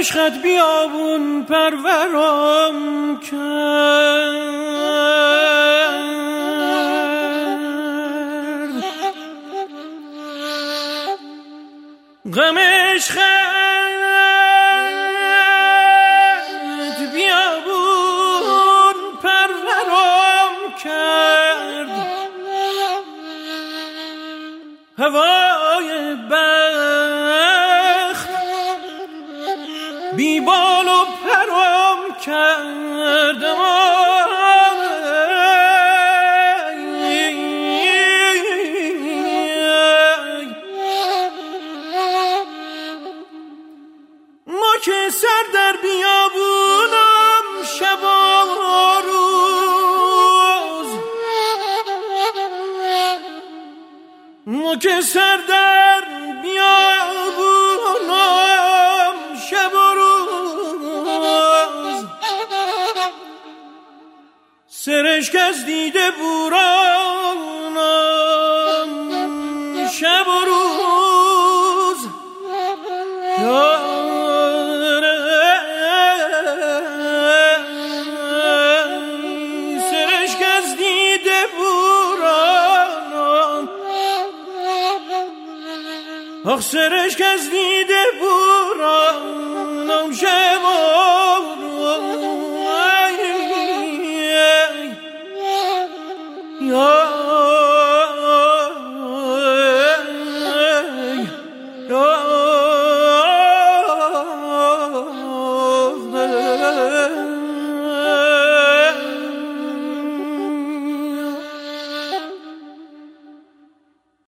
عشقت بیابون پرورم کرد، غم عشقت بیابون پرورم کرد، هوای بخت بی بال و پرم کردم، ما که سر در بیابونم شب و روز، ما که سر در بیابونم شب و روز، سرشک از دیده بورانم شب و روز، سرشک از دیده بورانم، آخ سرشک از دیده بورانم شب و روز.